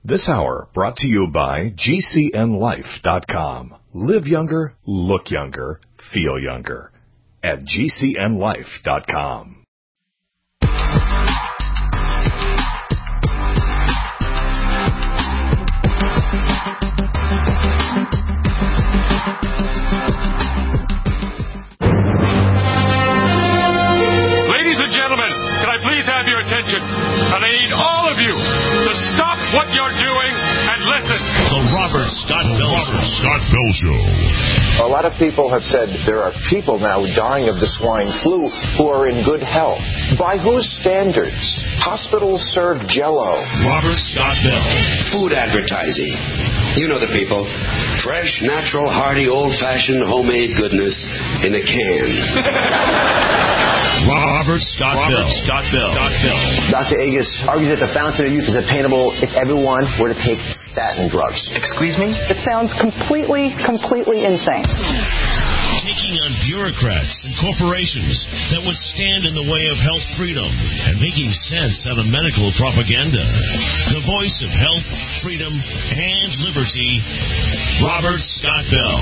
This hour brought to you by GCNLife.com. Live younger, look younger, feel younger at GCNLife.com. Ladies and gentlemen, can I please have your attention? And I need all of you to stop what you're doing and listen. The Robert Scott Bell Show. A lot of people have said there are people now dying of the swine flu who are in good health. By whose standards? Hospitals serve Jell-O. Robert Scott Bell. Food advertising. You know the people. Fresh, natural, hearty, old-fashioned, homemade goodness in a can. Robert Scott Bell. Dr. Agus argues that the fountain of youth is attainable if everyone were to take statin drugs. Excuse me? It sounds completely insane. Taking on bureaucrats and corporations that would stand in the way of health freedom and making sense out of medical propaganda. The voice of health, freedom, and liberty, Robert Scott Bell.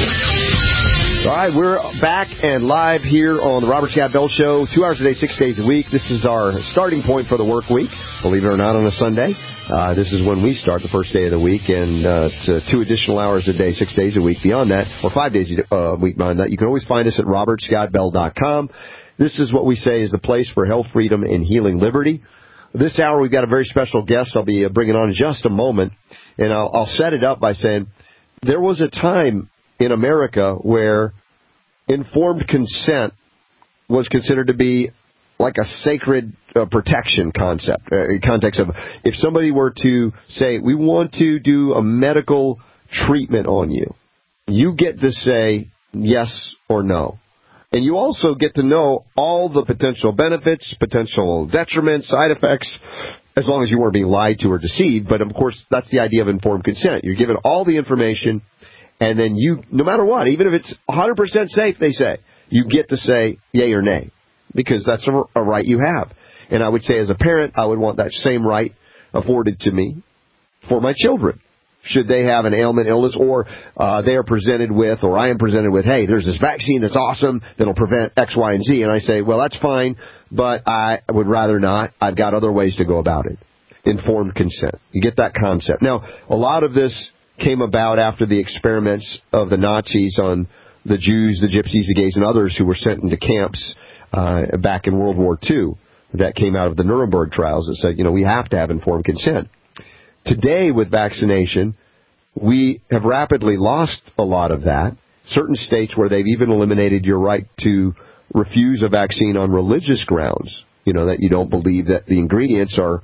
All right, we're back and live here on the Robert Scott Bell Show, 2 hours a day, 6 days a week. This is our starting point for the work week, believe it or not, on a Sunday. This is when we start the first day of the week, and it's 2 additional hours a day, 6 days a week beyond that, or 5 days a week beyond that. You can always find us at robertscottbell.com. This is what we say is the place for health, freedom, and healing liberty. This hour, we've got a very special guest I'll be bringing on in just a moment, and I'll set it up by saying there was a time in America where informed consent was considered to be like a sacred protection context of if somebody were to say, we want to do a medical treatment on you, you get to say yes or no. And you also get to know all the potential benefits, potential detriments, side effects, as long as you weren't being lied to or deceived. But, of course, that's the idea of informed consent. You're given all the information, and then you, no matter what, even if it's 100% safe, they say, you get to say yay or nay, because that's a right you have. And I would say as a parent, I would want that same right afforded to me for my children. Should they have an ailment, illness, or they are presented with, or I am presented with, hey, there's this vaccine that's awesome that'll prevent X, Y, and Z. And I say, well, that's fine, but I would rather not. I've got other ways to go about it. Informed consent. You get that concept. Now, a lot of this came about after the experiments of the Nazis on the Jews, the Gypsies, the gays, and others who were sent into camps back in World War II. That came out of the Nuremberg trials that said, we have to have informed consent. Today, with vaccination, we have rapidly lost a lot of that. Certain states where they've even eliminated your right to refuse a vaccine on religious grounds, that you don't believe that the ingredients are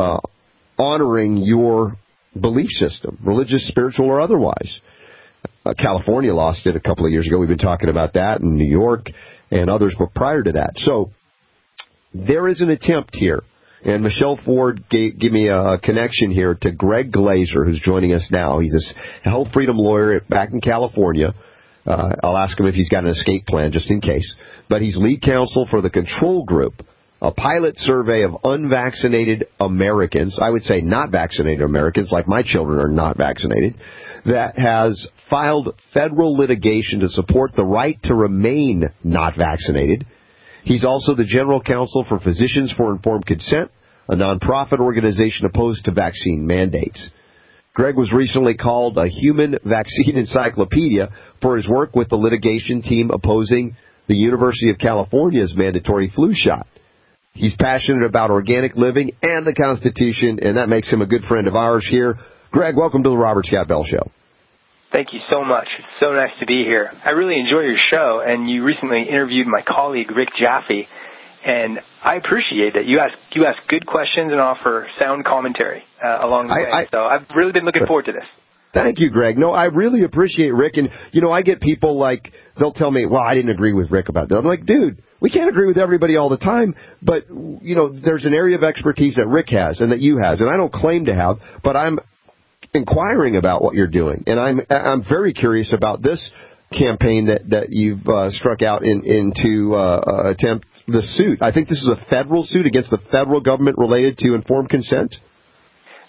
honoring your belief system, religious, spiritual, or otherwise. California lost it a couple of years ago. We've been talking about that in New York and others, but prior to that. So there is an attempt here. And Michelle Ford gave me a connection here to Greg Glazer, who's joining us now. He's a health freedom lawyer back in California. I'll ask him if he's got an escape plan, just in case. But he's lead counsel for the Control Group, a pilot survey of unvaccinated Americans, I would say not vaccinated Americans, like my children are not vaccinated, that has filed federal litigation to support the right to remain not vaccinated. He's also the general counsel for Physicians for Informed Consent, a nonprofit organization opposed to vaccine mandates. Greg was recently called a human vaccine encyclopedia for his work with the litigation team opposing the University of California's mandatory flu shot. He's passionate about organic living and the Constitution, and that makes him a good friend of ours here. Greg, welcome to the Robert Scott Bell Show. Thank you so much. It's so nice to be here. I really enjoy your show, and you recently interviewed my colleague, Rick Jaffe, and I appreciate that you ask good questions and offer sound commentary along the way. So I've really been looking forward to this. Thank you, Greg. No, I really appreciate Rick. And, I get people like, they'll tell me, well, I didn't agree with Rick about that. I'm like, dude, we can't agree with everybody all the time. But, there's an area of expertise that Rick has and that you has. And I don't claim to have, but I'm inquiring about what you're doing. And I'm very curious about this campaign that you've struck out into attempt the suit. I think this is a federal suit against the federal government related to informed consent.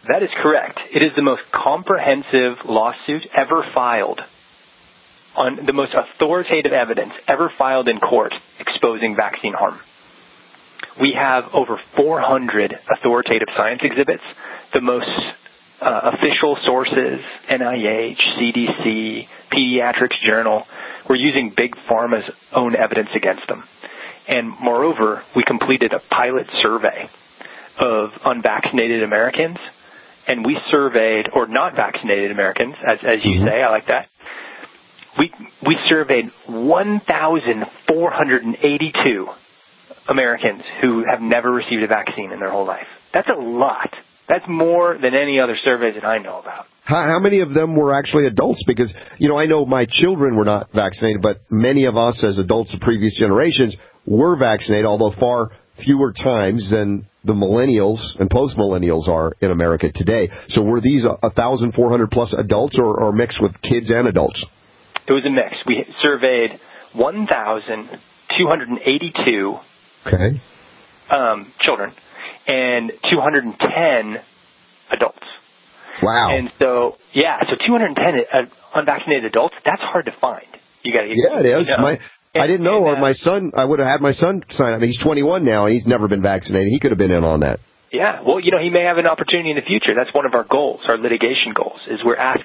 That is correct. It is the most comprehensive lawsuit ever filed, on the most authoritative evidence ever filed in court exposing vaccine harm. We have over 400 authoritative science exhibits, the most official sources, NIH, CDC, Pediatrics Journal. We're using Big Pharma's own evidence against them. And moreover, we completed a pilot survey of unvaccinated Americans, and we surveyed, or not vaccinated Americans, as you say, I like that. We surveyed 1,482 Americans who have never received a vaccine in their whole life. That's a lot. That's more than any other surveys that I know about. How many of them were actually adults? Because, I know my children were not vaccinated, but many of us as adults of previous generations were vaccinated, although far fewer times than the millennials and post-millennials are in America today. So were these 1,400 plus adults or mixed with kids and adults? It was a mix. We surveyed 1,282 children and 210 adults. Wow. And so 210 unvaccinated adults, that's hard to find. You got to it is. I didn't know, or my son, I would have had my son sign up. I mean, he's 21 now, and he's never been vaccinated. He could have been in on that. Yeah, well, he may have an opportunity in the future. That's one of our goals, our litigation goals, is we are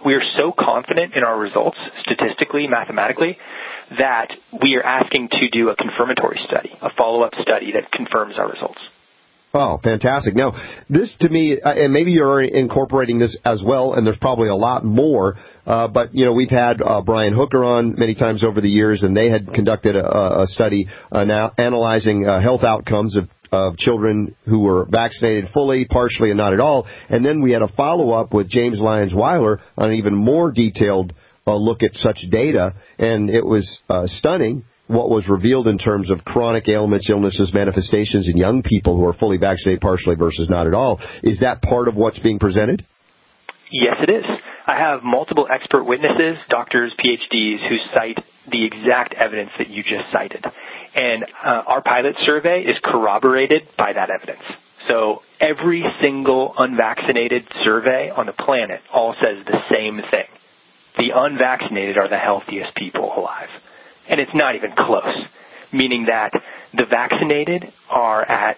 so confident in our results, statistically, mathematically, that we are asking to do a confirmatory study, a follow-up study that confirms our results. Oh, fantastic. Now, this to me, and maybe you're incorporating this as well, and there's probably a lot more, but, we've had Brian Hooker on many times over the years, and they had conducted a study analyzing health outcomes of children who were vaccinated fully, partially, and not at all. And then we had a follow-up with James Lyons Weiler on an even more detailed look at such data, and it was stunning what was revealed in terms of chronic ailments, illnesses, manifestations in young people who are fully vaccinated partially versus not at all. Is that part of what's being presented? Yes, it is. I have multiple expert witnesses, doctors, PhDs, who cite the exact evidence that you just cited. And our pilot survey is corroborated by that evidence. So every single unvaccinated survey on the planet all says the same thing. The unvaccinated are the healthiest people alive. And it's not even close, meaning that the vaccinated are at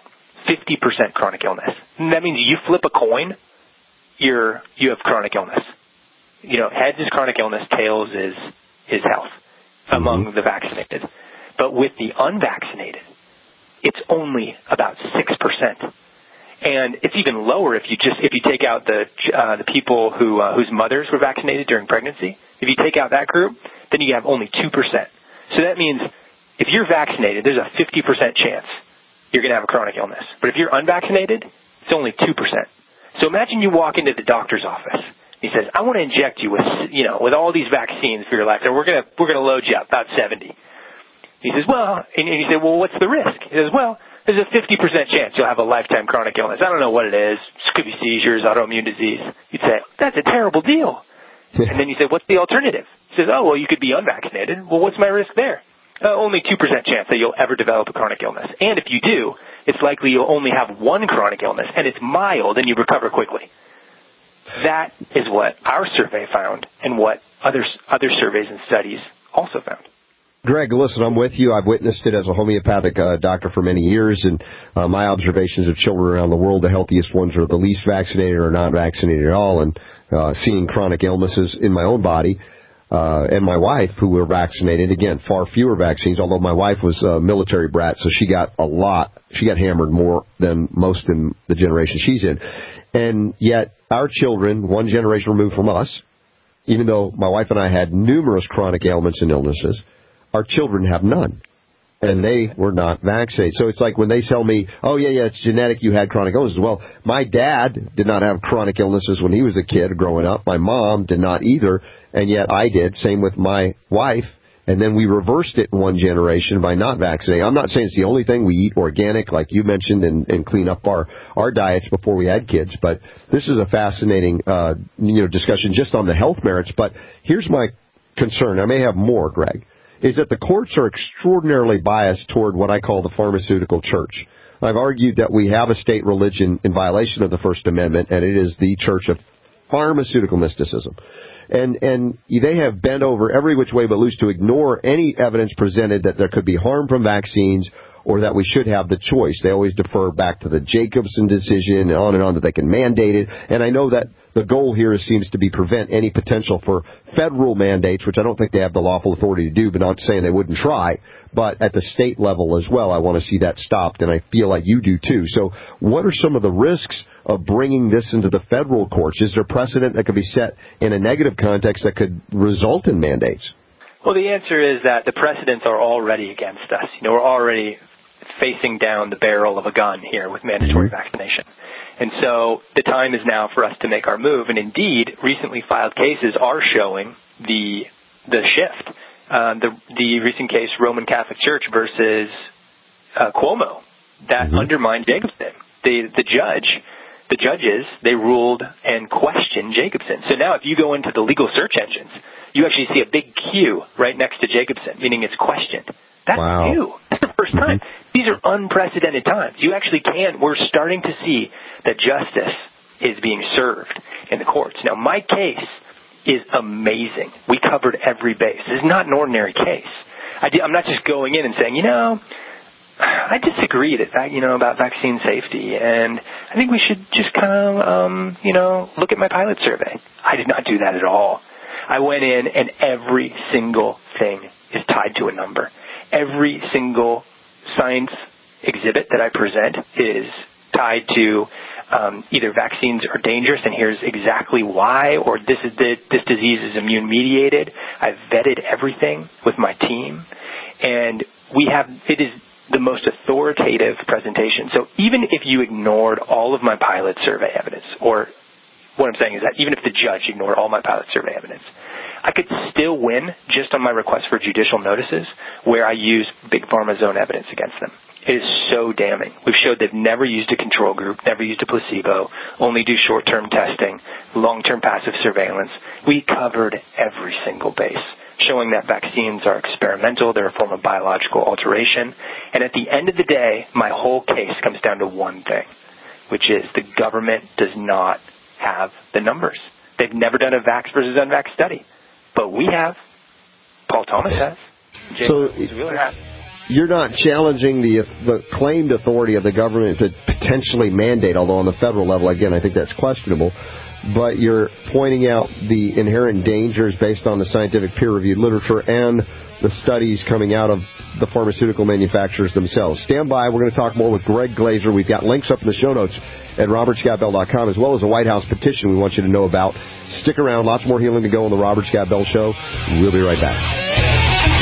50% chronic illness. And that means you flip a coin, you have chronic illness. Heads is chronic illness, tails is health among the vaccinated. But with the unvaccinated, it's only about 6%. And it's even lower if you take out the people whose mothers were vaccinated during pregnancy. If you take out that group, then you have only 2%. So that means if you're vaccinated, there's a 50% chance you're going to have a chronic illness. But if you're unvaccinated, it's only 2%. So imagine you walk into the doctor's office. He says, I want to inject you with all these vaccines for your life, and we're going to load you up about 70. He says, and you say, what's the risk? He says, there's a 50% chance you'll have a lifetime chronic illness. I don't know what it is. It could be seizures, autoimmune disease. You'd say, that's a terrible deal. And then you say, what's the alternative? He says, you could be unvaccinated. Well, what's my risk there? Only 2% chance that you'll ever develop a chronic illness. And if you do, it's likely you'll only have one chronic illness, and it's mild, and you recover quickly. That is what our survey found and what other surveys and studies also found. Greg, listen, I'm with you. I've witnessed it as a homeopathic doctor for many years, and my observations of children around the world, the healthiest ones are the least vaccinated or not vaccinated at all, and seeing chronic illnesses in my own body. And my wife, who were vaccinated, again, far fewer vaccines, although my wife was a military brat, so she got a lot. She got hammered more than most in the generation she's in. And yet our children, one generation removed from us, even though my wife and I had numerous chronic ailments and illnesses, our children have none. And they were not vaccinated. So it's like when they tell me, it's genetic, you had chronic illnesses. Well, my dad did not have chronic illnesses when he was a kid growing up. My mom did not either, and yet I did. Same with my wife. And then we reversed it in one generation by not vaccinating. I'm not saying it's the only thing. We eat organic, like you mentioned, and clean up our diets before we had kids. But this is a fascinating discussion just on the health merits. But here's my concern. I may have more, Greg. Is that the courts are extraordinarily biased toward what I call the pharmaceutical church. I've argued that we have a state religion in violation of the First Amendment, and it is the Church of Pharmaceutical Mysticism. And they have bent over every which way but loose to ignore any evidence presented that there could be harm from vaccines or that we should have the choice. They always defer back to the Jacobson decision and on that they can mandate it. And I know that the goal here seems to be prevent any potential for federal mandates, which I don't think they have the lawful authority to do, but not saying they wouldn't try. But at the state level as well, I want to see that stopped, and I feel like you do too. So what are some of the risks of bringing this into the federal courts? Is there precedent that could be set in a negative context that could result in mandates? Well, the answer is that the precedents are already against us. We're already facing down the barrel of a gun here with mandatory vaccination. And so the time is now for us to make our move. And indeed, recently filed cases are showing the shift. The recent case, Roman Catholic Church versus Cuomo, that undermined Jacobson. The judges, they ruled and questioned Jacobson. So now if you go into the legal search engines, you actually see a big Q right next to Jacobson, meaning it's questioned. That's new. That's the first time. These are unprecedented times. We're starting to see that justice is being served in the courts. Now, my case is amazing. We covered every base. This is not an ordinary case. I'm not just going in and saying, I disagree about vaccine safety, and I think we should just kind of, look at my pilot survey. I did not do that at all. I went in, and every single thing is tied to a number. Every single science exhibit that I present is tied to either vaccines are dangerous, and here's exactly why, or this disease is immune-mediated. I've vetted everything with my team, and it is the most authoritative presentation. So even if you ignored all of my pilot survey evidence, or what I'm saying is that even if the judge ignored all my pilot survey evidence, I could still win just on my request for judicial notices where I use Big Pharma's own evidence against them. It is so damning. We've showed they've never used a control group, never used a placebo, only do short-term testing, long-term passive surveillance. We covered every single base, showing that vaccines are experimental, they're a form of biological alteration. And at the end of the day, my whole case comes down to one thing, which is the government does not have the numbers. They've never done a vax versus unvax study. But we have. Paul Thomas has. James Wheeler has. You're not challenging the claimed authority of the government to potentially mandate, although on the federal level, again, I think that's questionable. But you're pointing out the inherent dangers based on the scientific peer-reviewed literature and the studies coming out of the pharmaceutical manufacturers themselves. Stand by. We're going to talk more with Greg Glazer. We've got links up in the show notes at robertscottbell.com, as well as a White House petition we want you to know about. Stick around. Lots more healing to go on the Robert Scott Bell Show. We'll be right back.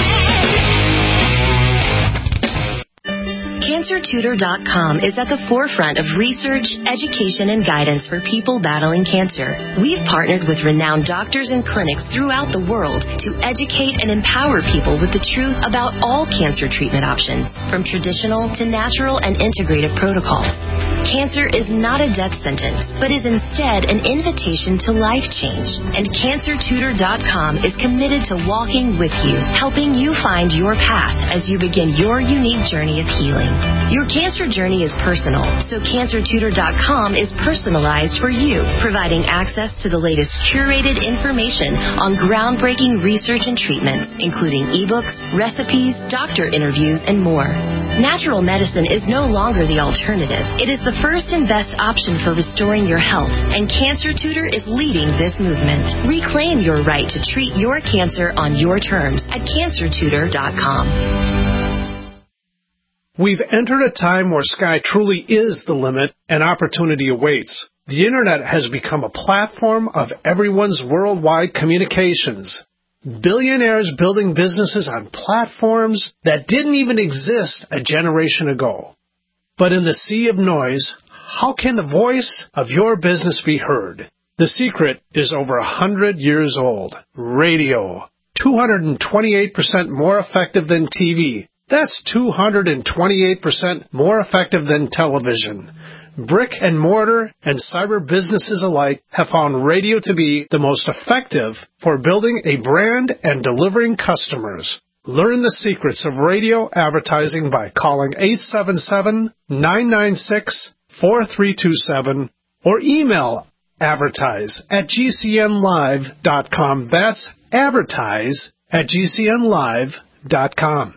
CancerTutor.com is at the forefront of research, education, and guidance for people battling cancer. We've partnered with renowned doctors and clinics throughout the world to educate and empower people with the truth about all cancer treatment options, from traditional to natural and integrative protocols. Cancer is not a death sentence, but is instead an invitation to life change. And CancerTutor.com is committed to walking with you, helping you find your path as you begin your unique journey of healing. Your cancer journey is personal, so CancerTutor.com is personalized for you, providing access to the latest curated information on groundbreaking research and treatments, including ebooks, recipes, doctor interviews, and more. Natural medicine is no longer the alternative. It is the first and best option for restoring your health, and Cancer Tutor is leading this movement. Reclaim your right to treat your cancer on your terms at CancerTutor.com. We've entered a time where sky truly is the limit and opportunity awaits. The Internet has become a platform of everyone's worldwide communications. Billionaires building businesses on platforms that didn't even exist a generation ago. But in the sea of noise, how can the voice of your business be heard? The secret is over 100 years old. Radio. 228% more effective than TV. That's 228% more effective than television. Brick and mortar and cyber businesses alike have found radio to be the most effective for building a brand and delivering customers. Learn the secrets of radio advertising by calling 877-996-4327 or email advertise@gcnlive.com. That's advertise@gcnlive.com.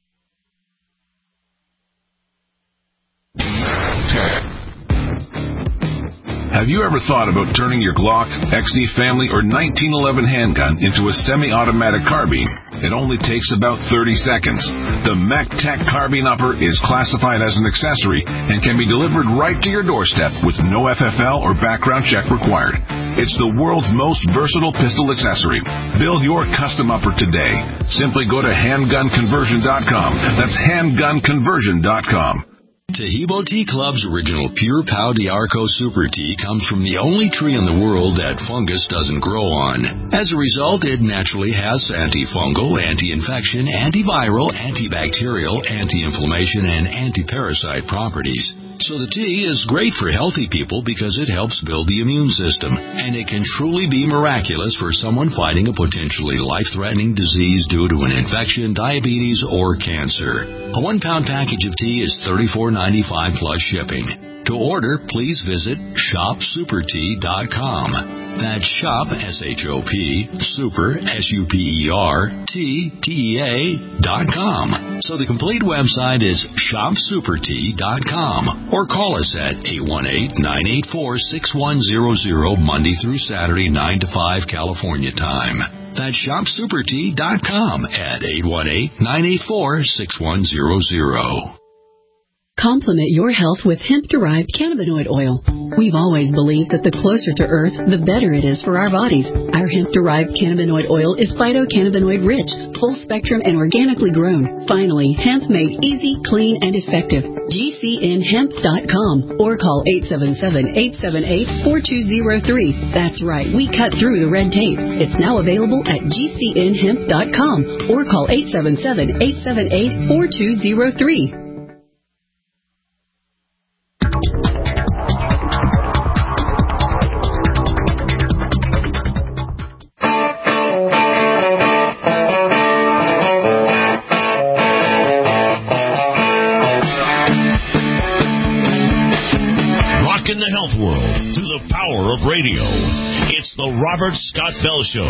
Have you ever thought about turning your Glock, XD Family, or 1911 handgun into a semi-automatic carbine? It only takes about 30 seconds. The MacTac Carbine Upper is classified as an accessory and can be delivered right to your doorstep with no FFL or background check required. It's the world's most versatile pistol accessory. Build your custom upper today. Simply go to handgunconversion.com. That's handgunconversion.com. Tahibo Tea Club's original Pure Pau d'Arco Super Tea comes from the only tree in the world that fungus doesn't grow on. As a result, it naturally has antifungal, anti-infection, antiviral, antibacterial, anti-inflammation, and anti-parasite properties. So the tea is great for healthy people because it helps build the immune system, and it can truly be miraculous for someone fighting a potentially life-threatening disease due to an infection, diabetes, or cancer. A 1-pound package of tea is $34.95 plus shipping. To order, please visit shopsupertea.com. That's shop, S-H-O-P, super, S-U-P-E-R, T-T-E-A.com. So the complete website is shopsupertea.com. Or call us at 818-984-6100 Monday through Saturday, 9 to 5 California time. That's shopsupertea.com at 818-984-6100. Complement your health with hemp-derived cannabinoid oil. We've always believed that the closer to Earth, the better it is for our bodies. Our hemp-derived cannabinoid oil is phytocannabinoid-rich, full-spectrum, and organically grown. Finally, hemp made easy, clean, and effective. GCNhemp.com or call 877-878-4203. That's right, we cut through the red tape. It's now available at GCNhemp.com or call 877-878-4203. Radio. It's the Robert Scott Bell Show.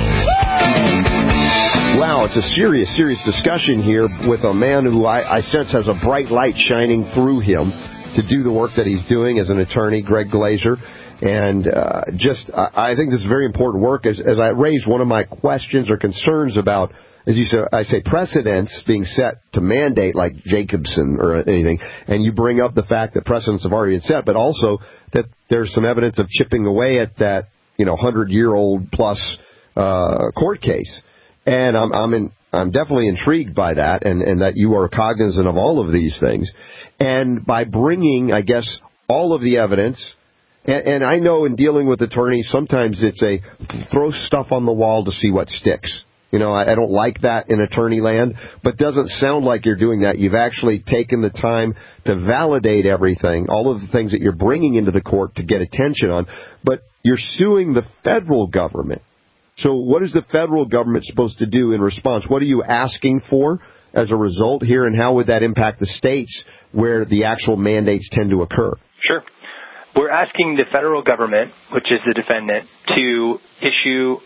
Wow, it's a serious discussion here with a man who I sense has a bright light shining through him to do the work that he's doing as an attorney, Greg Glazer. And I think this is very important work. As I raised one of my questions or concerns about, as you say, I say precedents being set to mandate like Jacobson or anything, and you bring up the fact that precedents have already been set, but also that there's some evidence of chipping away at that 100-year-old plus court case. And I'm definitely intrigued by that, and that you are cognizant of all of these things. And by bringing, I guess, all of the evidence, and I know in dealing with attorneys, sometimes it's a throw stuff on the wall to see what sticks. I don't like that in attorney land, but doesn't sound like you're doing that. You've actually taken the time to validate everything, all of the things that you're bringing into the court to get attention on, but you're suing the federal government. So what is the federal government supposed to do in response? What are you asking for as a result here, and how would that impact the states where the actual mandates tend to occur? Sure. We're asking the federal government, which is the defendant, to issue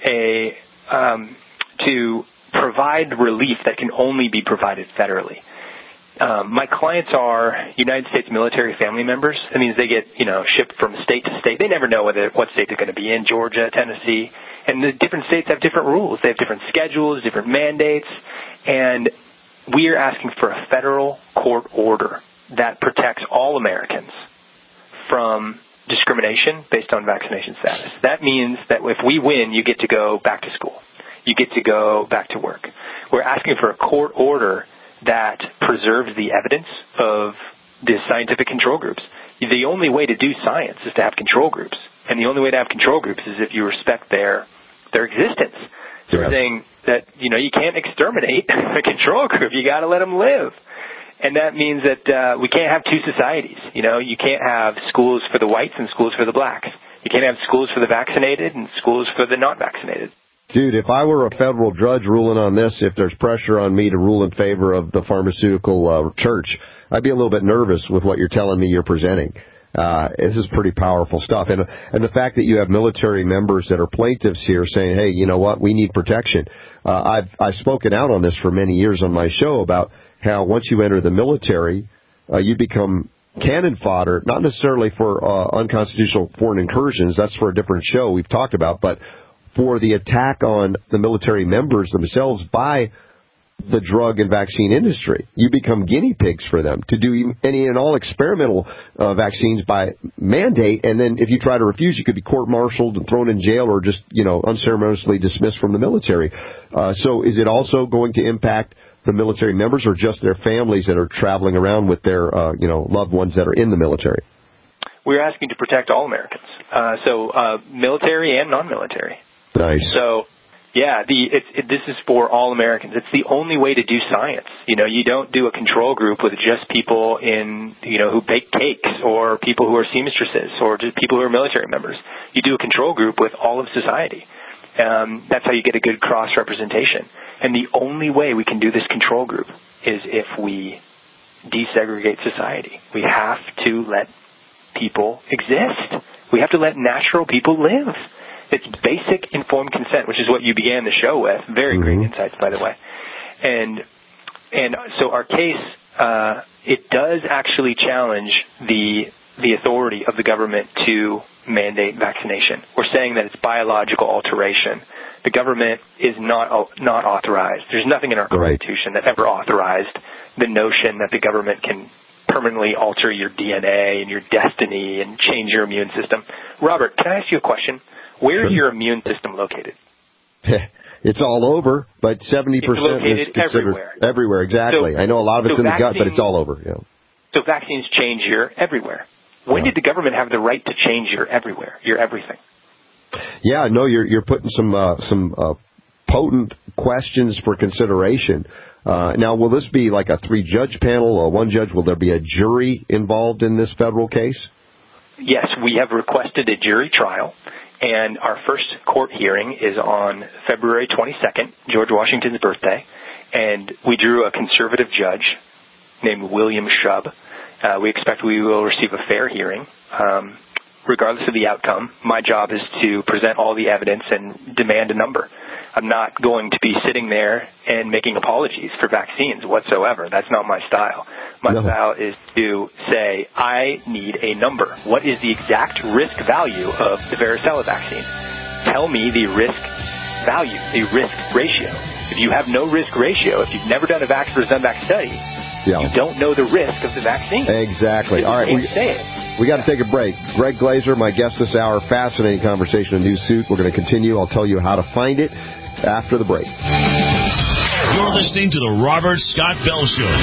to provide relief that can only be provided federally. My clients are United States military family members. That means they get, shipped from state to state. They never know what state they're going to be in, Georgia, Tennessee. And the different states have different rules. They have different schedules, different mandates. And we are asking for a federal court order that protects all Americans from discrimination based on vaccination status. That means that if we win, you get to go back to school. You get to go back to work. We're asking for a court order that preserves the evidence of the scientific control groups. The only way to do science is to have control groups. And the only way to have control groups is if you respect their existence. So we're saying that, you can't exterminate a control group. You got to let them live. And that means that we can't have two societies. You can't have schools for the whites and schools for the blacks. You can't have schools for the vaccinated and schools for the not vaccinated. Dude, if I were a federal judge ruling on this, if there's pressure on me to rule in favor of the pharmaceutical church, I'd be a little bit nervous with what you're telling me you're presenting. This is pretty powerful stuff. And the fact that you have military members that are plaintiffs here saying, hey, you know what, we need protection. I've spoken out on this for many years on my show about how once you enter the military, you become cannon fodder, not necessarily for unconstitutional foreign incursions. That's for a different show we've talked about, but for the attack on the military members themselves by the drug and vaccine industry. You become guinea pigs for them to do any and all experimental vaccines by mandate, and then if you try to refuse, you could be court-martialed and thrown in jail or just, unceremoniously dismissed from the military. So is it also going to impact the military members or just their families that are traveling around with their, loved ones that are in the military? We're asking to protect all Americans, so military and non-military. Nice. So, yeah, this is for all Americans. It's the only way to do science. You don't do a control group with just people who bake cakes or people who are seamstresses or just people who are military members. You do a control group with all of society. That's how you get a good cross-representation. And the only way we can do this control group is if we desegregate society. We have to let people exist. We have to let natural people live. It's basic informed consent, which is what you began the show with. Very great insights, by the way. And so our case, it does actually challenge the authority of the government to mandate vaccination. We're saying that it's biological alteration. The government is not authorized. There's nothing in our Constitution that ever authorized the notion that the government can permanently alter your DNA and your destiny and change your immune system. Robert, can I ask you a question? Where is your immune system located? It's all over, but 70% is considered everywhere. Exactly. So, I know a lot of it's in the gut, but it's all over. Yeah. So vaccines change your everywhere. When did the government have the right to change your everywhere, your everything? Yeah, no, you're putting some potent questions for consideration. Now, will this be like a 3-judge panel or 1 judge? Will there be a jury involved in this federal case? Yes, we have requested a jury trial. And our first court hearing is on February 22nd, George Washington's birthday. And we drew a conservative judge named William Shub. We expect we will receive a fair hearing. Regardless of the outcome, my job is to present all the evidence and demand a number. I'm not going to be sitting there and making apologies for vaccines whatsoever. That's not my style. My style is to say, I need a number. What is the exact risk value of the varicella vaccine? Tell me the risk value, the risk ratio. If you have no risk ratio, if you've never done a vax versus unvax study, you don't know the risk of the vaccine. Exactly. All right. We got to take a break. Greg Glazer, my guest this hour. Fascinating conversation on New Suit. We're going to continue. I'll tell you how to find it after the break. You're listening to the Robert Scott Bell Show.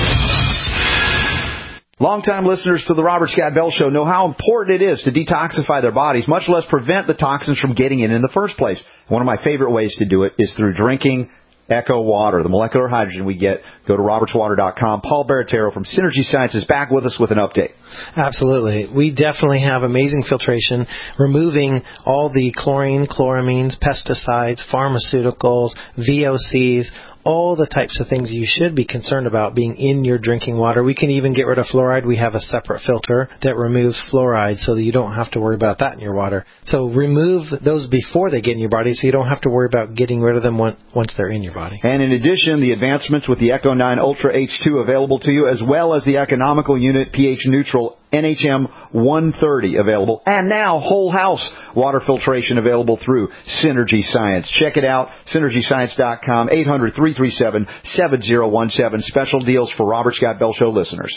Longtime listeners to the Robert Scott Bell Show know how important it is to detoxify their bodies, much less prevent the toxins from getting in the first place. One of my favorite ways to do it is through drinking Echo Water, the molecular hydrogen we get. Go to robertswater.com. Paul Baratero from Synergy Science is back with us with an update. Absolutely. We definitely have amazing filtration, removing all the chlorine, chloramines, pesticides, pharmaceuticals, VOCs, all the types of things you should be concerned about being in your drinking water. We can even get rid of fluoride. We have a separate filter that removes fluoride so that you don't have to worry about that in your water. So remove those before they get in your body so you don't have to worry about getting rid of them once they're in your body. And in addition, the advancements with the Echo 9 Ultra H2 available to you, as well as the economical unit pH neutral NHM 130 available, and now whole house water filtration available through Synergy Science. Check it out, synergyscience.com, 800-337-7017. Special deals for Robert Scott Bell Show listeners.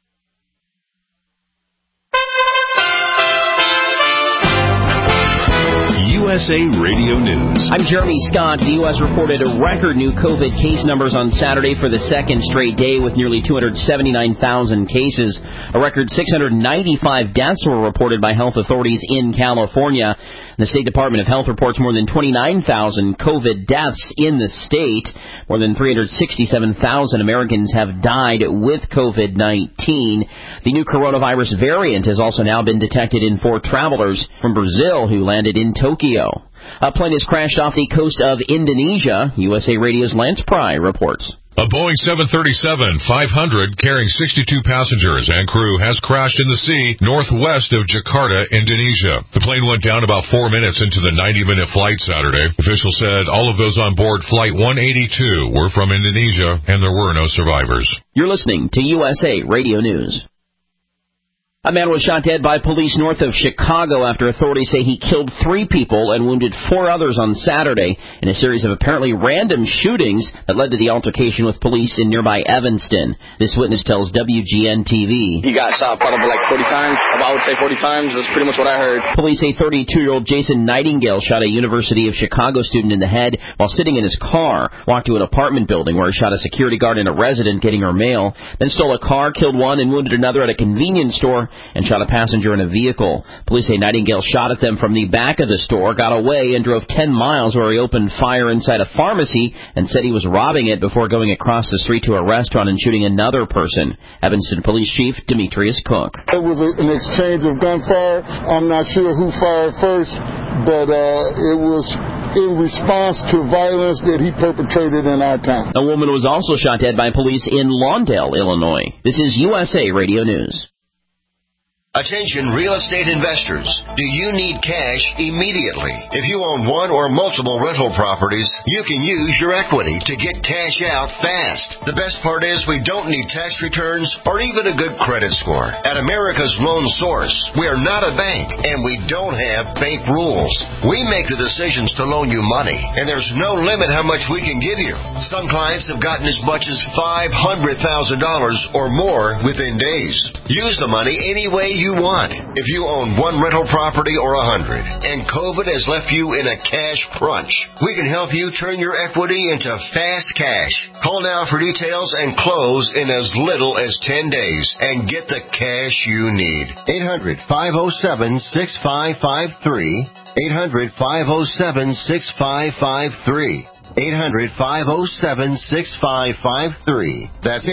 USA Radio News. I'm Jeremy Scott. The U.S. reported a record new COVID case numbers on Saturday for the second straight day with nearly 279,000 cases. A record 695 deaths were reported by health authorities in California. The State Department of Health reports more than 29,000 COVID deaths in the state. More than 367,000 Americans have died with COVID-19. The new coronavirus variant has also now been detected in 4 travelers from Brazil who landed in Tokyo. A plane has crashed off the coast of Indonesia. USA Radio's Lance Pry reports. A Boeing 737-500 carrying 62 passengers and crew has crashed in the sea northwest of Jakarta, Indonesia. The plane went down about 4 minutes into the 90-minute flight Saturday. Officials said all of those on board Flight 182 were from Indonesia, and there were no survivors. You're listening to USA Radio News. A man was shot dead by police north of Chicago after authorities say he killed 3 people and wounded 4 others on Saturday in a series of apparently random shootings that led to the altercation with police in nearby Evanston. This witness tells WGN-TV. He got shot probably like 40 times. I would say 40 times. That's pretty much what I heard. Police say 32-year-old Jason Nightingale shot a University of Chicago student in the head while sitting in his car, walked to an apartment building where he shot a security guard and a resident getting her mail, then stole a car, killed one, and wounded another at a convenience store, and shot a passenger in a vehicle. Police say Nightingale shot at them from the back of the store, got away, and drove 10 miles where he opened fire inside a pharmacy and said he was robbing it before going across the street to a restaurant and shooting another person. Evanston Police Chief Demetrius Cook. It was an exchange of gunfire. I'm not sure who fired first, but it was in response to violence that he perpetrated in our town. A woman was also shot dead by police in Lawndale, Illinois. This is USA Radio News. Attention real estate investors. Do you need cash immediately? If you own one or multiple rental properties, you can use your equity to get cash out fast. The best part is we don't need tax returns or even a good credit score. At America's Loan Source, we are not a bank and we don't have bank rules. We make the decisions to loan you money, and there's no limit how much we can give you. Some clients have gotten as much as $500,000 or more within days. Use the money any way you want. If you own one rental property or 100 and COVID has left you in a cash crunch, we can help you turn your equity into fast cash. Call now for details and close in as little as 10 days and get the cash you need. 800-507-6553. 800-507-6553. 800-507-6553. That's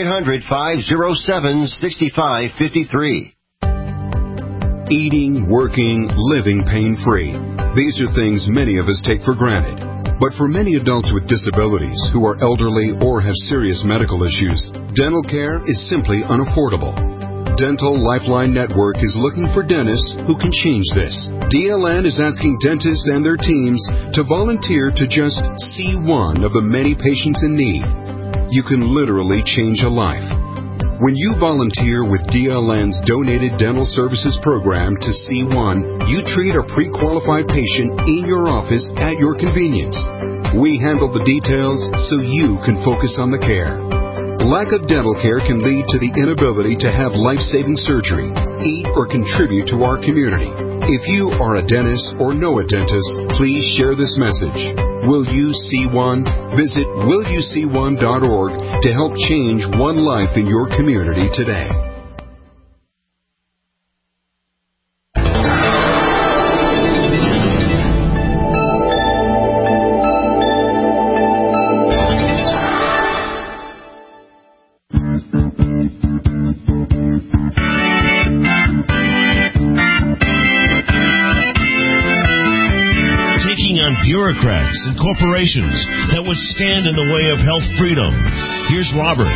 800-507-6553. Eating, working, living pain-free. These are things many of us take for granted. But for many adults with disabilities who are elderly or have serious medical issues, dental care is simply unaffordable. Dental Lifeline Network is looking for dentists who can change this. DLN is asking dentists and their teams to volunteer to just see one of the many patients in need. You can literally change a life. When you volunteer with DLN's Donated Dental Services Program to C1, you treat a pre-qualified patient in your office at your convenience. We handle the details so you can focus on the care. Lack of dental care can lead to the inability to have life-saving surgery, eat, or contribute to our community. If you are a dentist or know a dentist, please share this message. Will You See One? Visit willyouseeone.org to help change one life in your community today. Bureaucrats and corporations that would stand in the way of health freedom. Here's Robert.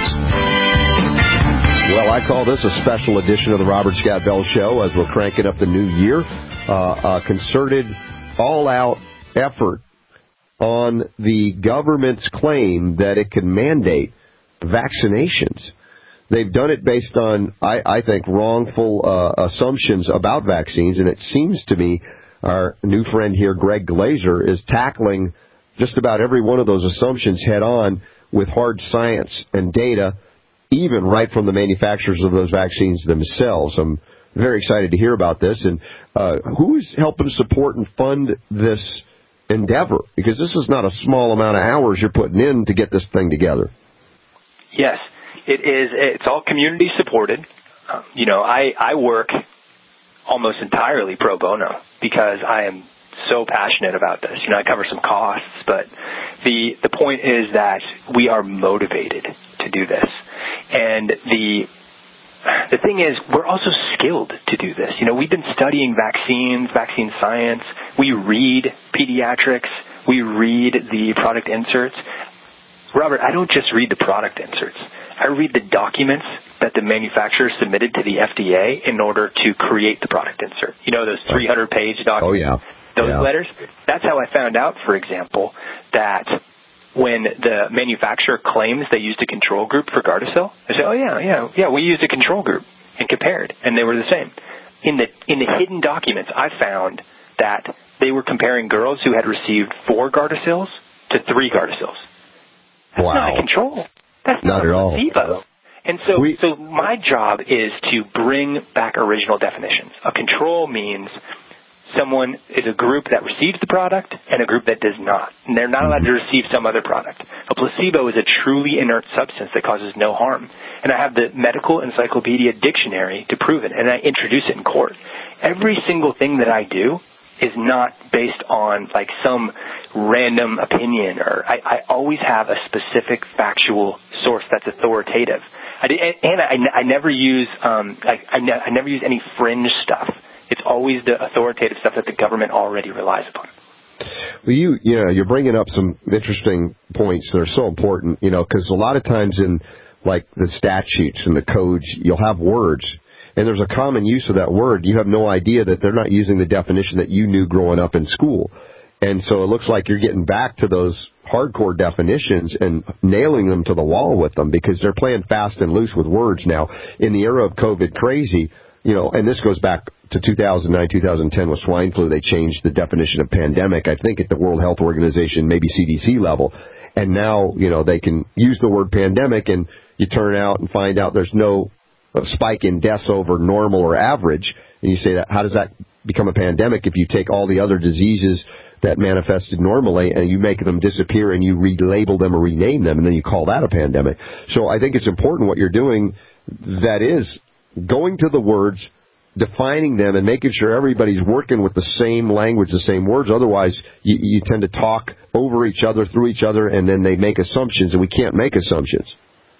Well, I call this a special edition of the Robert Scott Bell Show as we're cranking up the new year. A concerted, all-out effort on the government's claim that it can mandate vaccinations. They've done it based on, I think, wrongful assumptions about vaccines, and it seems to me our new friend here, Greg Glazer, is tackling just about every one of those assumptions head on with hard science and data, even right from the manufacturers of those vaccines themselves. I'm very excited to hear about this. And who is helping support and fund this endeavor? Because this is not a small amount of hours you're putting in to get this thing together. Yes, it is. It's all community supported. I work almost entirely pro bono because I am so passionate about this. I cover some costs, but the point is that we are motivated to do this. And the thing is, we're also skilled to do this. We've been studying vaccines, vaccine science. We read pediatrics. We read the product inserts. Robert, I don't just read the product inserts. I read the documents that the manufacturer submitted to the FDA in order to create the product insert. Those 300-page documents? Oh, yeah. Those letters? That's how I found out, for example, that when the manufacturer claims they used a control group for Gardasil, I say, oh, yeah, we used a control group and compared, and they were the same. In the hidden documents, I found that they were comparing girls who had received 4 Gardasil's to 3 Gardasil's. That's not a control. That's not at all. Placebo. And so my job is to bring back original definitions. A control means someone is a group that receives the product and a group that does not. And they're not allowed to receive some other product. A placebo is a truly inert substance that causes no harm. And I have the Medical Encyclopedia Dictionary to prove it, and I introduce it in court. Every single thing that I do is not based on like some random opinion, or I always have a specific factual source that's authoritative. I never use I never use any fringe stuff. It's always the authoritative stuff that the government already relies upon. Well, you're bringing up some interesting points that are so important, because a lot of times in like the statutes and the codes, you'll have words, and there's a common use of that word. You have no idea that they're not using the definition that you knew growing up in school. And so it looks like you're getting back to those hardcore definitions and nailing them to the wall with them, because they're playing fast and loose with words now. In the era of COVID crazy, and this goes back to 2009, 2010 with swine flu, they changed the definition of pandemic, I think at the World Health Organization, maybe CDC level. And now, they can use the word pandemic, and you turn out and find out there's no spike in deaths over normal or average. And you say, that how does that become a pandemic if you take all the other diseases that manifested normally and you make them disappear and you relabel them or rename them, and then you call that a pandemic? So I think it's important what you're doing, that is going to the words, defining them, and making sure everybody's working with the same language, the same words. Otherwise, you tend to talk over each other, through each other, and then they make assumptions, and we can't make assumptions.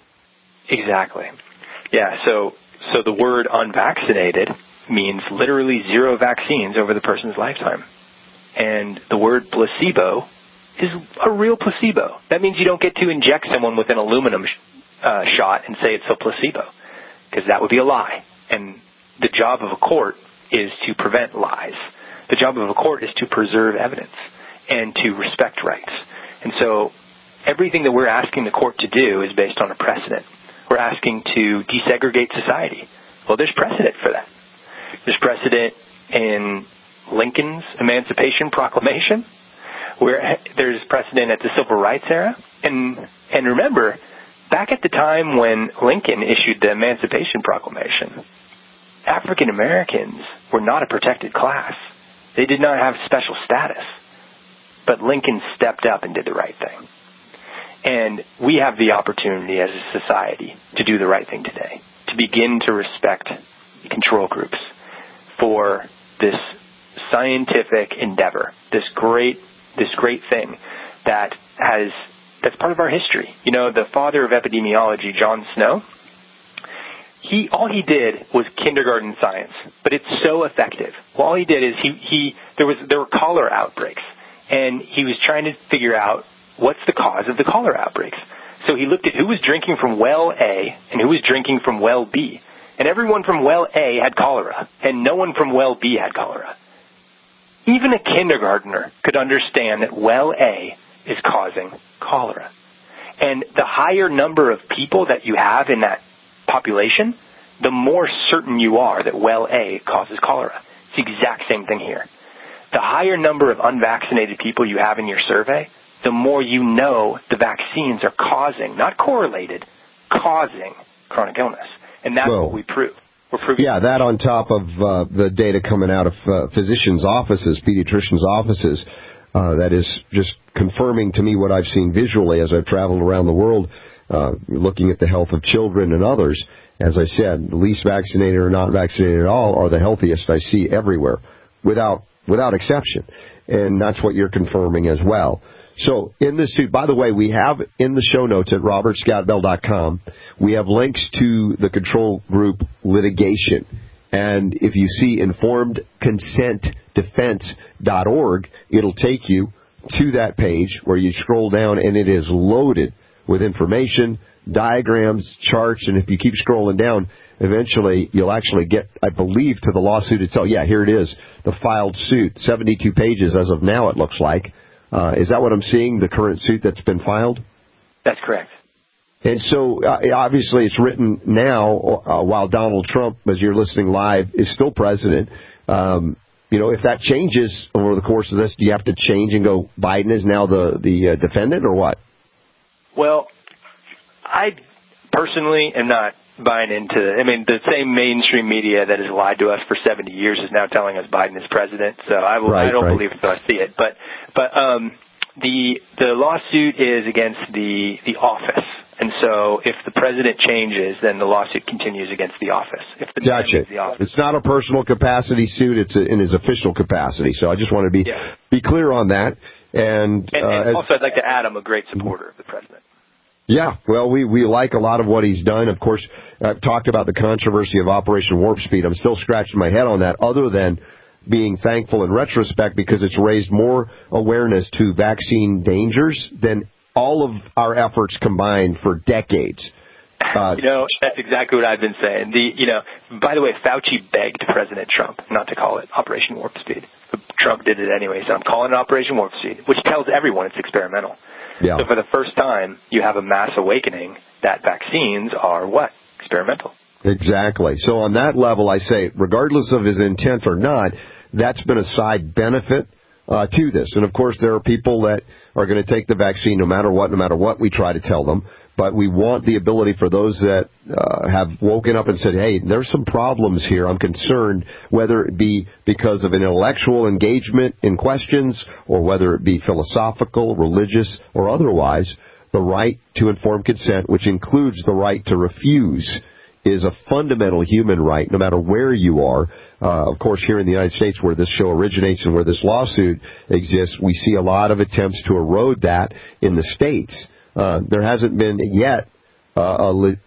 Exactly. Yeah, so the word unvaccinated means literally 0 vaccines over the person's lifetime. And the word placebo is a real placebo. That means you don't get to inject someone with an aluminum shot and say it's a placebo, because that would be a lie. And the job of a court is to prevent lies. The job of a court is to preserve evidence and to respect rights. And so everything that we're asking the court to do is based on a precedent. We're asking to desegregate society. Well, there's precedent for that. There's precedent in Lincoln's Emancipation Proclamation, where there's precedent at the Civil Rights era. And remember, back at the time when Lincoln issued the Emancipation Proclamation, African Americans were not a protected class. They did not have special status. But Lincoln stepped up and did the right thing. And we have the opportunity as a society to do the right thing today, to begin to respect control groups for this scientific endeavor, this great thing that's part of our history. The father of epidemiology, John Snow, all he did was kindergarten science, but it's so effective. Well, all he did is there were cholera outbreaks, and he was trying to figure out what's the cause of the cholera outbreaks. So he looked at who was drinking from well A and who was drinking from well B. And everyone from well A had cholera, and no one from well B had cholera. Even a kindergartner could understand that well A is causing cholera. And the higher number of people that you have in that population, the more certain you are that well A causes cholera. It's the exact same thing here. The higher number of unvaccinated people you have in your survey, the more you know the vaccines are causing, not correlated, causing chronic illness. And that's what we prove. We're proving. Yeah, that on top of the data coming out of physicians' offices, pediatricians' offices, that is just confirming to me what I've seen visually as I've traveled around the world, looking at the health of children and others. As I said, the least vaccinated or not vaccinated at all are the healthiest I see everywhere, without exception. And that's what you're confirming as well. So in this suit, by the way, we have in the show notes at robertscottbell.com, we have links to the control group litigation. And if you see informedconsentdefense.org, it'll take you to that page where you scroll down, and it is loaded with information, diagrams, charts, and if you keep scrolling down, eventually you'll actually get, I believe, to the lawsuit itself. Yeah, here it is, the filed suit, 72 pages as of now, it looks like. Is that what I'm seeing, the current suit that's been filed? That's correct. And so, obviously, it's written now while Donald Trump, as you're listening live, is still president. If that changes over the course of this, do you have to change and go, Biden is now the defendant, or what? Well, I personally am not buying into it. I mean, the same mainstream media that has lied to us for 70 years is now telling us Biden is president. So I don't believe it until I see it. But the lawsuit is against the office. And so if the president changes, then the lawsuit continues against the office. If the Gotcha. The office. It's not a personal capacity suit. It's in his official capacity. So I just want to be clear on that. And also, I'd like to add, I'm a great supporter of the president. Yeah, well, we like a lot of what he's done. Of course, I've talked about the controversy of Operation Warp Speed. I'm still scratching my head on that, other than being thankful in retrospect because it's raised more awareness to vaccine dangers than all of our efforts combined for decades. That's exactly what I've been saying. By the way, Fauci begged President Trump not to call it Operation Warp Speed. Trump did it anyway, so I'm calling it Operation Warp Speed, which tells everyone it's experimental. Yeah. So for the first time, you have a mass awakening that vaccines are what? Experimental. Exactly. So on that level, I say, regardless of his intent or not, that's been a side benefit to this. And, of course, there are people that are going to take the vaccine no matter what we try to tell them. But we want the ability for those that have woken up and said, hey, there's some problems here. I'm concerned, whether it be because of an intellectual engagement in questions or whether it be philosophical, religious, or otherwise, the right to informed consent, which includes the right to refuse, is a fundamental human right, no matter where you are. Of course, here in the United States, where this show originates and where this lawsuit exists, we see a lot of attempts to erode that in the states. There hasn't been yet, a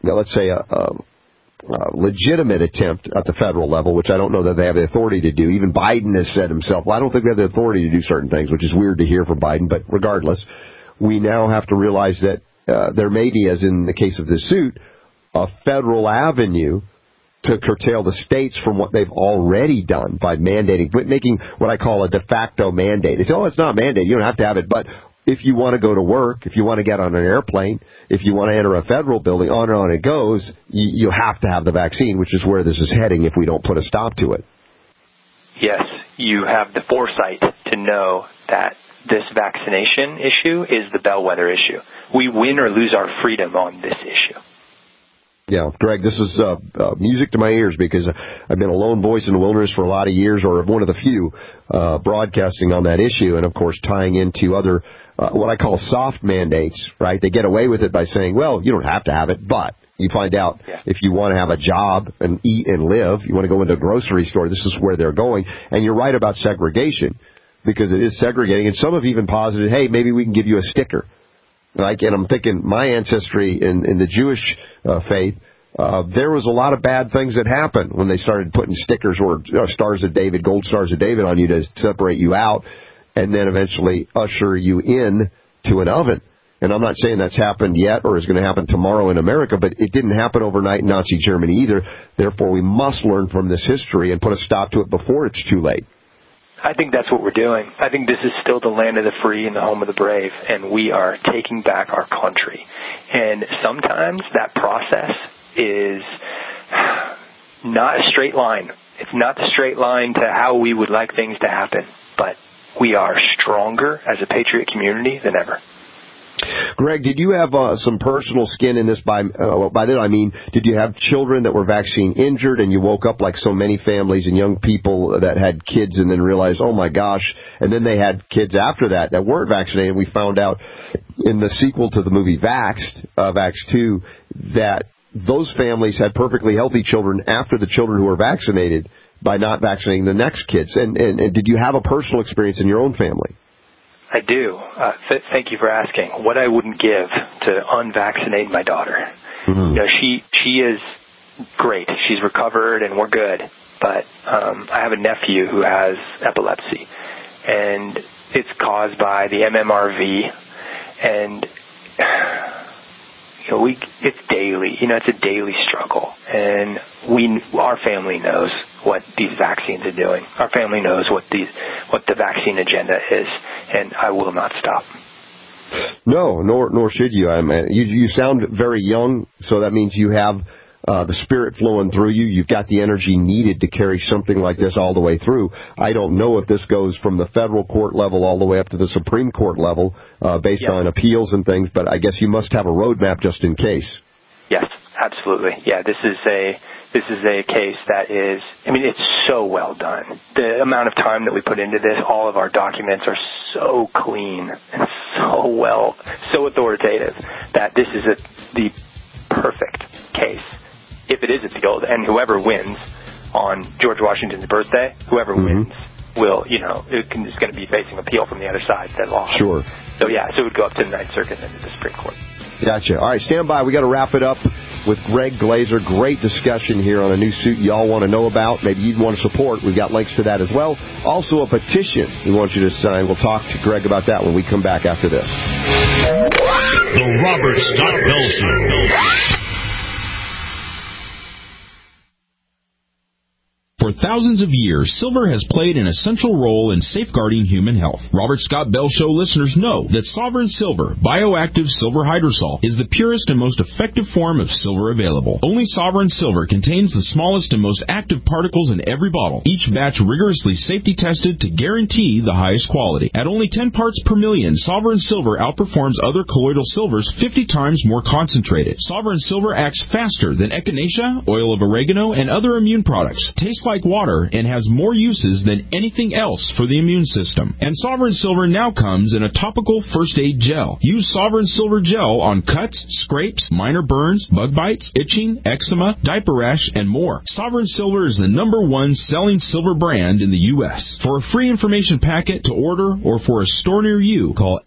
legitimate attempt at the federal level, which I don't know that they have the authority to do. Even Biden has said himself, well, I don't think they have the authority to do certain things, which is weird to hear from Biden. But regardless, we now have to realize that there may be, as in the case of this suit, a federal avenue to curtail the states from what they've already done by mandating, making what I call a de facto mandate. They say, it's not a mandate. You don't have to have it. But if you want to go to work, if you want to get on an airplane, if you want to enter a federal building, on and on it goes, you have to have the vaccine, which is where this is heading if we don't put a stop to it. Yes, you have the foresight to know that this vaccination issue is the bellwether issue. We win or lose our freedom on this issue. Yeah, Greg, this is music to my ears because I've been a lone voice in the wilderness for a lot of years, or one of the few broadcasting on that issue, and, of course, tying into other what I call soft mandates, right? They get away with it by saying, well, you don't have to have it, but you find out if you want to have a job and eat and live, you want to go into a grocery store, this is where they're going. And you're right about segregation because it is segregating, and some have even posited, hey, maybe we can give you a sticker. And I'm thinking my ancestry in the Jewish faith, there was a lot of bad things that happened when they started putting stickers or stars of David, gold stars of David on you to separate you out and then eventually usher you in to an oven. And I'm not saying that's happened yet or is going to happen tomorrow in America, but it didn't happen overnight in Nazi Germany either. Therefore, we must learn from this history and put a stop to it before it's too late. I think that's what we're doing. I think this is still the land of the free and the home of the brave, and we are taking back our country. And sometimes that process is not a straight line. It's not the straight line to how we would like things to happen, but we are stronger as a patriot community than ever. Greg, did you have some personal skin in this? By that I mean, did you have children that were vaccine injured and you woke up like so many families and young people that had kids and then realized, oh my gosh, and then they had kids after that weren't vaccinated. We found out in the sequel to the movie Vaxxed, Vax 2, that those families had perfectly healthy children after the children who were vaccinated by not vaccinating the next kids. And did you have a personal experience in your own family? I do. Thank you for asking. What I wouldn't give to unvaccinate my daughter. Mm-hmm. You know, she is great. She's recovered and we're good. But I have a nephew who has epilepsy, and it's caused by the MMRV, and it's daily. You know, it's a daily struggle, and our family knows what these vaccines are doing. Our family knows what the vaccine agenda is, and I will not stop. No, nor should you. You sound very young, so that means you have the spirit flowing through you. You've got the energy needed to carry something like this all the way through. I don't know if this goes from the federal court level all the way up to the Supreme Court level based on appeals and things, but I guess you must have a roadmap just in case. Yes, absolutely. Yeah, this is a case that is, it's so well done. The amount of time that we put into this, all of our documents are so clean and so authoritative that this is the perfect case. If it is appealed, and whoever wins on George Washington's birthday, whoever wins will, is going to be facing appeal from the other side that lost. Sure. So it would go up to the Ninth Circuit and to the Supreme Court. Gotcha. All right, stand by. We got to wrap it up with Greg Glazer. Great discussion here on a new suit you all want to know about. Maybe you'd want to support. We've got links to that as well. Also, a petition we want you to sign. We'll talk to Greg about that when we come back after this. The Robert Scott Bell Show. For thousands of years, silver has played an essential role in safeguarding human health. Robert Scott Bell Show listeners know that Sovereign Silver, bioactive silver hydrosol, is the purest and most effective form of silver available. Only Sovereign Silver contains the smallest and most active particles in every bottle, each batch rigorously safety tested to guarantee the highest quality. At only 10 parts per million, Sovereign Silver outperforms other colloidal silvers 50 times more concentrated. Sovereign Silver acts faster than echinacea, oil of oregano, and other immune products. Tastes like water and has more uses than anything else for the immune system. And Sovereign Silver now comes in a topical first aid gel. Use Sovereign Silver gel on cuts, scrapes, minor burns, bug bites, itching, eczema, diaper rash, and more. Sovereign Silver is the #1 selling silver brand in the U.S. For a free information packet to order or for a store near you, call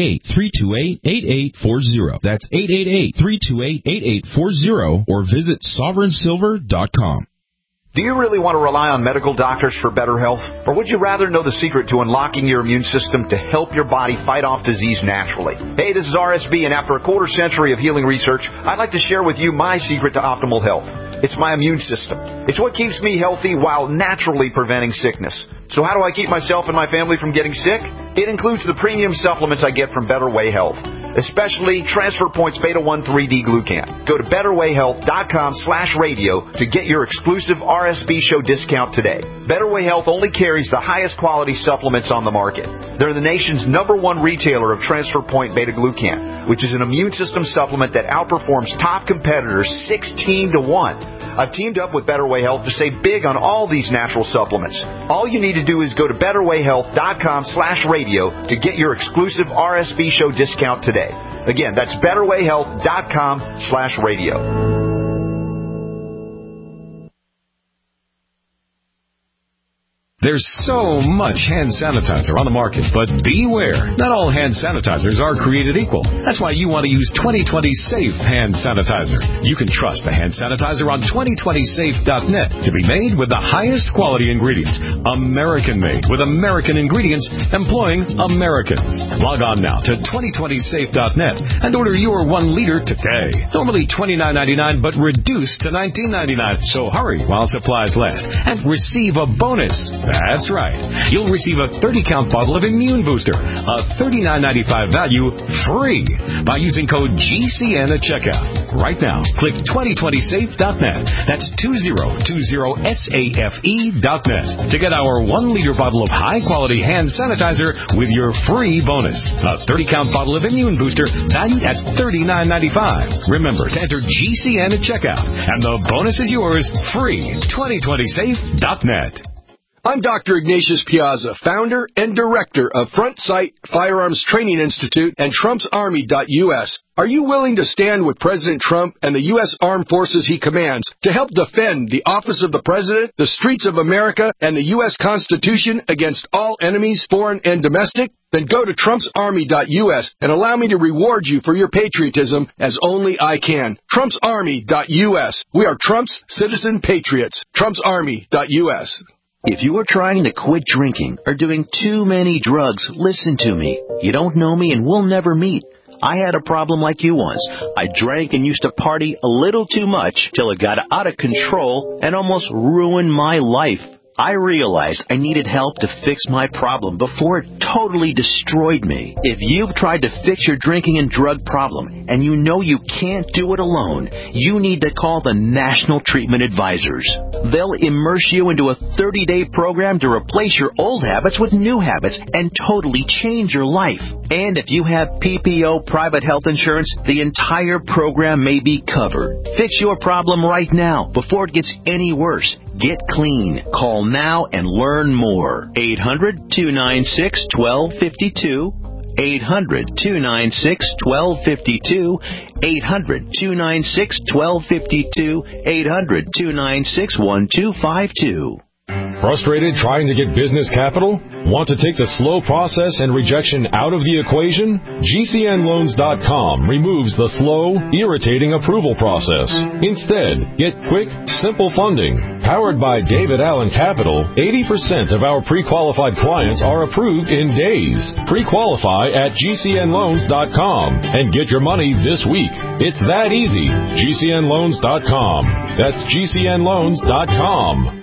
888-328-8840. That's 888-328-8840 or visit sovereignsilver.com. Do you really want to rely on medical doctors for better health? Or would you rather know the secret to unlocking your immune system to help your body fight off disease naturally? Hey, this is RSB, and after a quarter century of healing research, I'd like to share with you my secret to optimal health. It's my immune system. It's what keeps me healthy while naturally preventing sickness. So how do I keep myself and my family from getting sick? It includes the premium supplements I get from Better Way Health, especially Transfer Points Beta 1 3D Glucan. Go to BetterWayHealth.com/radio to get your exclusive RSB show discount today. Better Way Health only carries the highest quality supplements on the market. They're the nation's #1 retailer of Transfer Point Beta Glucan, which is an immune system supplement that outperforms top competitors 16-1. I've teamed up with Better Way Health to save big on all these natural supplements. All you need to do is go to BetterWayHealth.com/radio to get your exclusive RSB show discount today. Again, that's BetterWayHealth.com/radio. There's so much hand sanitizer on the market, but beware. Not all hand sanitizers are created equal. That's why you want to use 2020 Safe Hand Sanitizer. You can trust the hand sanitizer on 2020safe.net to be made with the highest quality ingredients. American-made with American ingredients employing Americans. Log on now to 2020safe.net and order your 1 liter today. Normally $29.99, but reduced to $19.99. So hurry while supplies last and receive a bonus. That's right. You'll receive a 30-count bottle of Immune Booster, a $39.95 value, free by using code GCN at checkout. Right now, click 2020safe.net. That's 2020safe.net to get our 1 liter bottle of high-quality hand sanitizer with your free bonus. A 30-count bottle of Immune Booster valued at $39.95. Remember to enter GCN at checkout, and the bonus is yours, free. 2020safe.net. I'm Dr. Ignatius Piazza, founder and director of Front Sight Firearms Training Institute and TrumpsArmy.us. Are you willing to stand with President Trump and the U.S. Armed Forces he commands to help defend the office of the President, the streets of America, and the U.S. Constitution against all enemies, foreign and domestic? Then go to TrumpsArmy.us and allow me to reward you for your patriotism as only I can. TrumpsArmy.us. We are Trump's citizen patriots. TrumpsArmy.us. If you are trying to quit drinking or doing too many drugs, listen to me. You don't know me and we'll never meet. I had a problem like you once. I drank and used to party a little too much till it got out of control and almost ruined my life. I realized I needed help to fix my problem before it totally destroyed me. If you've tried to fix your drinking and drug problem and you know you can't do it alone, you need to call the National Treatment Advisors. They'll immerse you into a 30-day program to replace your old habits with new habits and totally change your life. And if you have PPO private health insurance, the entire program may be covered. Fix your problem right now before it gets any worse. Get clean. Call now and learn more. 800-296-1252. 800-296-1252. 800-296-1252. 800-296-1252. Frustrated trying to get business capital? Want to take the slow process and rejection out of the equation? GCNLoans.com removes the slow, irritating approval process. Instead, get quick, simple funding. Powered by David Allen Capital, 80% of our pre-qualified clients are approved in days. Pre-qualify at GCNLoans.com and get your money this week. It's that easy. GCNLoans.com. That's GCNLoans.com.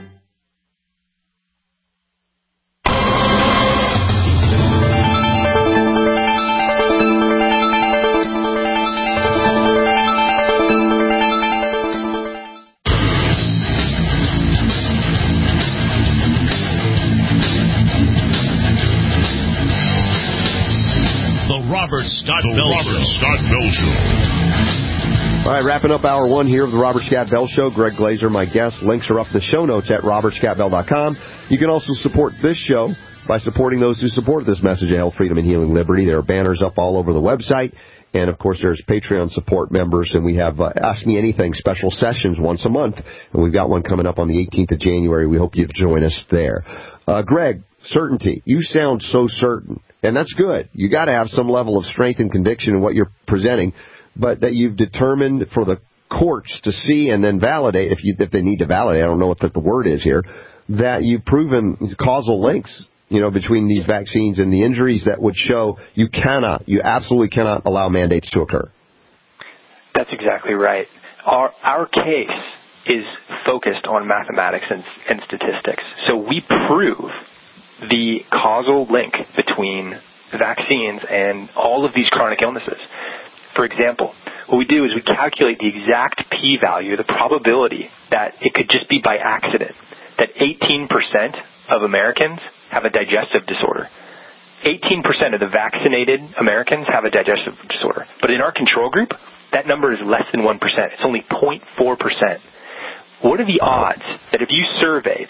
Scott Bell Show. All right, wrapping up hour one here of the Robert Scott Bell Show. Greg Glazer, my guest. Links are up in the show notes at robertscottbell.com. You can also support this show by supporting those who support this message of health, freedom, and healing liberty. There are banners up all over the website. And, of course, there's Patreon support members, and we have Ask Me Anything special sessions once a month. And we've got one coming up on the 18th of January. We hope you'll join us there. Greg, certainty. You sound so certain. And that's good. You got to have some level of strength and conviction in what you're presenting, but that you've determined for the courts to see and then validate, if they need to validate, I don't know what the word is here, that you've proven causal links, between these vaccines and the injuries that would show you absolutely cannot allow mandates to occur. That's exactly right. Our case is focused on mathematics and statistics. So we prove the causal link between vaccines and all of these chronic illnesses. For example, what we do is we calculate the exact p-value, the probability that it could just be by accident, that 18% of Americans have a digestive disorder. 18% of the vaccinated Americans have a digestive disorder. But in our control group, that number is less than 1%. It's only 0.4%. What are the odds that if you surveyed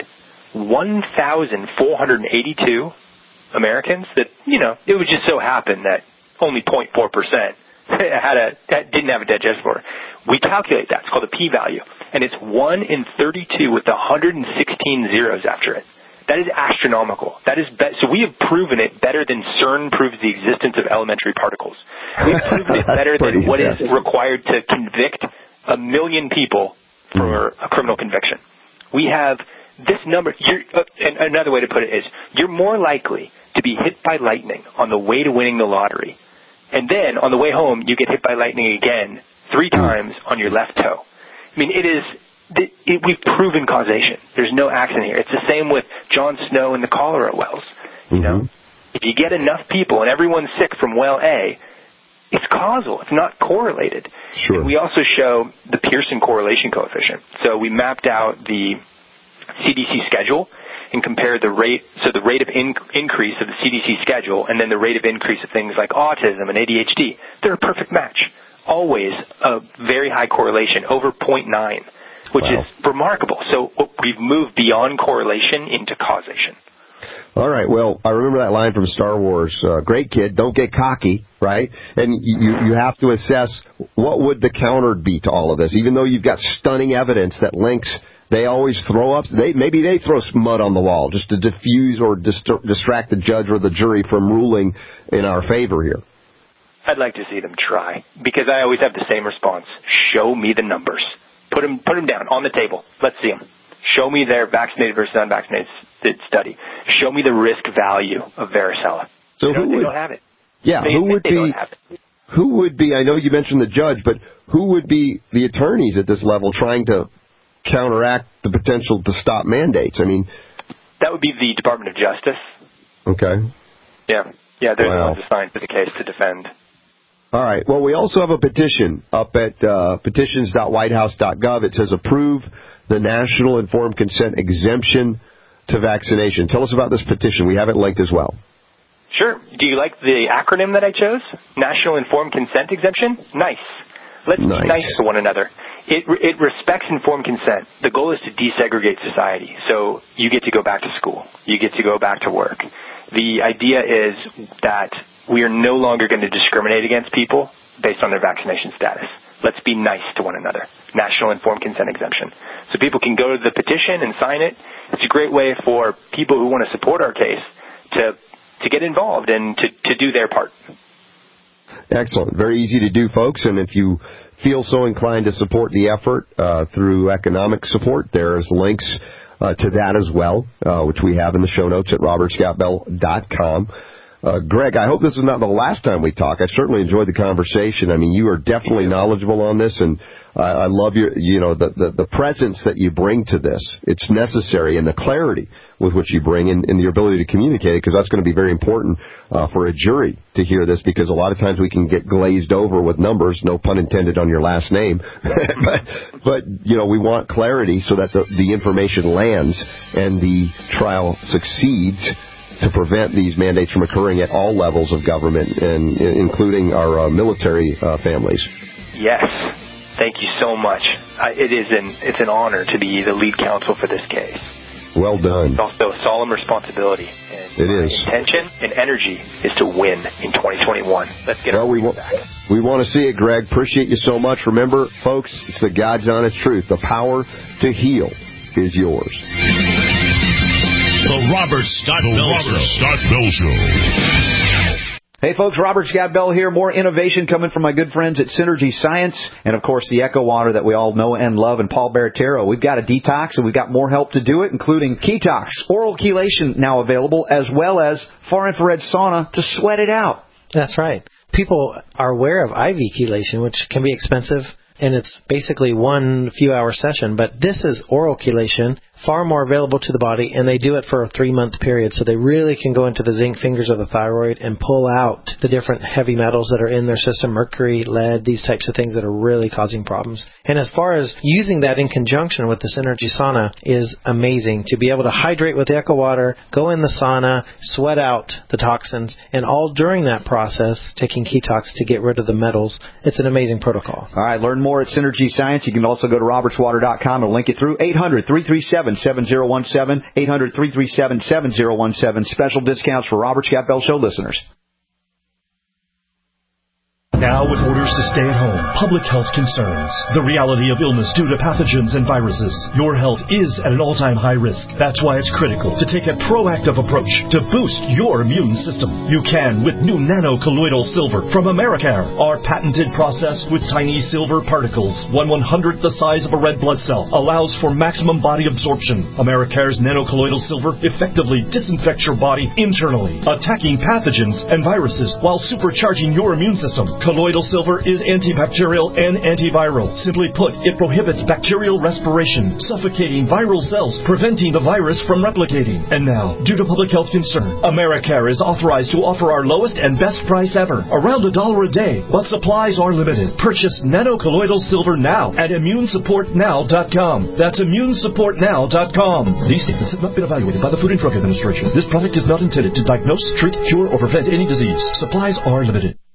1,482 Americans that, it would just so happen that only 0.4% didn't have a digestive disorder. We calculate that. It's called a p-value. And it's 1 in 32 with 116 zeros after it. That is astronomical. So we have proven it better than CERN proves the existence of elementary particles. We've proven it better than what is required to convict 1 million people for a criminal conviction. We have this number, and another way to put it is, you're more likely to be hit by lightning on the way to winning the lottery, and then on the way home, you get hit by lightning again 3 times on your left toe. I mean, we've proven causation. There's no accident here. It's the same with Jon Snow and the cholera wells. If you get enough people and everyone's sick from well A, it's causal. It's not correlated. Sure. We also show the Pearson correlation coefficient. So we mapped out the CDC schedule and compared the rate of increase of the CDC schedule and then the rate of increase of things like autism and ADHD. They're a perfect match. Always a very high correlation, over 0.9. which is remarkable. So we've moved beyond correlation into causation. All right. Well, I remember that line from Star Wars. Great kid, don't get cocky, right? And you have to assess what would the counter be to all of this. Even though you've got stunning evidence that links, they always throw up. Maybe they throw mud on the wall just to diffuse or distract the judge or the jury from ruling in our favor here. I'd like to see them try, because I always have the same response. Show me the numbers. Put them down on the table. Let's see them. Show me their vaccinated versus unvaccinated study. Show me the risk value of varicella. So they don't have it. Yeah, who would be, I know you mentioned the judge, but who would be the attorneys at this level trying to counteract the potential to stop mandates? I mean, that would be the Department of Justice. Okay. Yeah, they're the ones assigned to the case to defend. All right. Well, we also have a petition up at petitions.whitehouse.gov. It says approve the National Informed Consent exemption to vaccination. Tell us about this petition. We have it linked as well. Sure. Do you like the acronym that I chose? National Informed Consent Exemption? Nice. Let's be nice to one another. It respects informed consent. The goal is to desegregate society. So you get to go back to school. You get to go back to work. The idea is that we are no longer going to discriminate against people based on their vaccination status. Let's be nice to one another. National Informed Consent Exemption. So people can go to the petition and sign it. It's a great way for people who want to support our case to get involved and to do their part. Excellent. Very easy to do, folks. And if you feel so inclined to support the effort through economic support, there's links to that as well, which we have in the show notes at robertscottbell.com. Greg, I hope this is not the last time we talk. I certainly enjoyed the conversation. I mean, you are definitely knowledgeable on this, and I love the presence that you bring to this. It's necessary, and the clarity with which you bring in the ability to communicate it, because that's going to be very important for a jury to hear this, because a lot of times we can get glazed over with numbers, no pun intended on your last name. but we want clarity so that the information lands and the trial succeeds to prevent these mandates from occurring at all levels of government, and including our military families. Yes. Thank you so much. It's an honor to be the lead counsel for this case. Well done. It's also a solemn responsibility. And it is. Intention and energy is to win in 2021. Let's get our back. We want to see it, Greg. Appreciate you so much. Remember, folks, it's the God's honest truth. The power to heal is yours. The Robert Scott Bell Show. Hey, folks, Robert Scott Bell here. More innovation coming from my good friends at Synergy Science, and, of course, the Echo Water that we all know and love, and Paul Baratero. We've got a detox, and we've got more help to do it, including Ketox, oral chelation now available, as well as far-infrared sauna to sweat it out. That's right. People are aware of IV chelation, which can be expensive, and it's basically one few-hour session. But this is oral chelation, far more available to the body, and they do it for a 3-month period. So they really can go into the zinc fingers of the thyroid and pull out the different heavy metals that are in their system, mercury, lead, these types of things that are really causing problems. And as far as using that in conjunction with the Synergy sauna is amazing. To be able to hydrate with the Echo Water, go in the sauna, sweat out the toxins, and all during that process, taking Ketox to get rid of the metals. It's an amazing protocol. All right, learn more at Synergy Science. You can also go to robertswater.com and link it through 800-337-7017, 800-337-7017. Special discounts for Robert Scott Bell Show listeners. Now with orders to stay at home, public health concerns, the reality of illness due to pathogens and viruses, your health is at an all-time high risk. That's why it's critical to take a proactive approach to boost your immune system. You can with new nano-colloidal silver from Americare, our patented process with tiny silver particles, 1/100th the size of a red blood cell, allows for maximum body absorption. Americare's nano-colloidal silver effectively disinfects your body internally, attacking pathogens and viruses while supercharging your immune system. Colloidal silver is antibacterial and antiviral. Simply put, it prohibits bacterial respiration, suffocating viral cells, preventing the virus from replicating. And now, due to public health concern, Americare is authorized to offer our lowest and best price ever, around $1 a day, but supplies are limited. Purchase nano-colloidal silver now at immunesupportnow.com. That's immunesupportnow.com. These statements have not been evaluated by the Food and Drug Administration. This product is not intended to diagnose, treat, cure, or prevent any disease. Supplies are limited.